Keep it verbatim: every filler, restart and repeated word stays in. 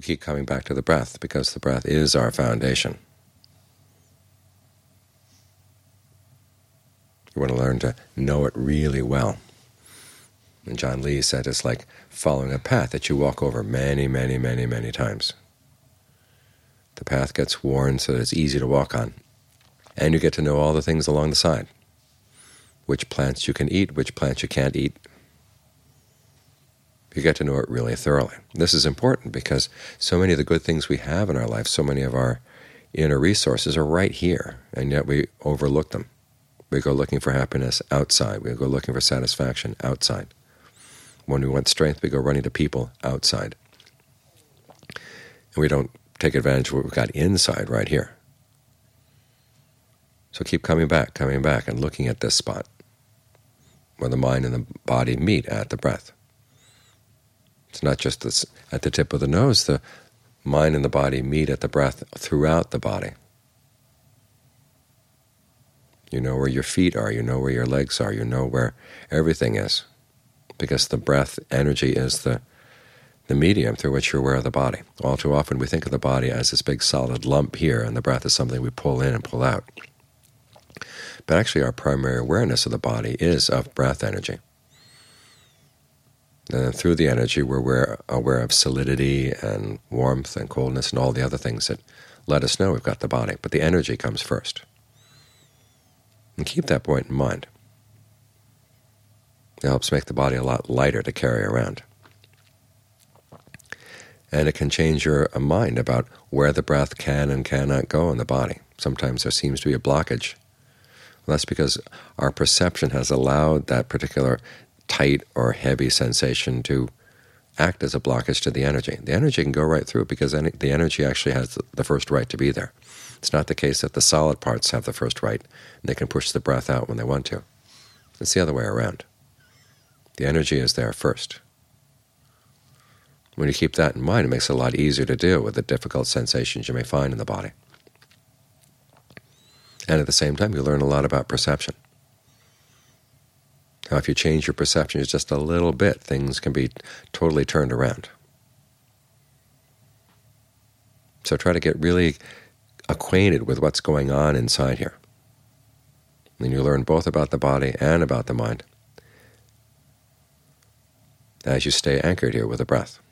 we keep coming back to the breath because the breath is our foundation. You want to learn to know it really well. And John Lee said it's like following a path that you walk over many, many, many, many times. The path gets worn so that it's easy to walk on, and you get to know all the things along the side, which plants you can eat, which plants you can't eat. You get to know it really thoroughly. This is important because so many of the good things we have in our life, so many of our inner resources are right here, and yet we overlook them. We go looking for happiness outside. We go looking for satisfaction outside. When we want strength, we go running to people outside. And we don't take advantage of what we've got inside right here. So keep coming back, coming back, and looking at this spot where the mind and the body meet at the breath. It's not just this, at the tip of the nose. The mind and the body meet at the breath throughout the body. You know where your feet are, you know where your legs are, you know where everything is, because the breath energy is the, the medium through which you're aware of the body. All too often we think of the body as this big solid lump here, and the breath is something we pull in and pull out. But actually our primary awareness of the body is of breath energy. And through the energy we're aware, aware of solidity and warmth and coldness and all the other things that let us know we've got the body. But the energy comes first. And keep that point in mind. It helps make the body a lot lighter to carry around. And it can change your mind about where the breath can and cannot go in the body. Sometimes there seems to be a blockage. Well, that's because our perception has allowed that particular tight or heavy sensation to act as a blockage to the energy. The energy can go right through because the energy actually has the first right to be there. It's not the case that the solid parts have the first right and they can push the breath out when they want to. It's the other way around. The energy is there first. When you keep that in mind, it makes it a lot easier to deal with the difficult sensations you may find in the body. And at the same time, you learn a lot about perception. Now, if you change your perception just a little bit, things can be totally turned around. So try to get really acquainted with what's going on inside here. And you learn both about the body and about the mind as you stay anchored here with the breath.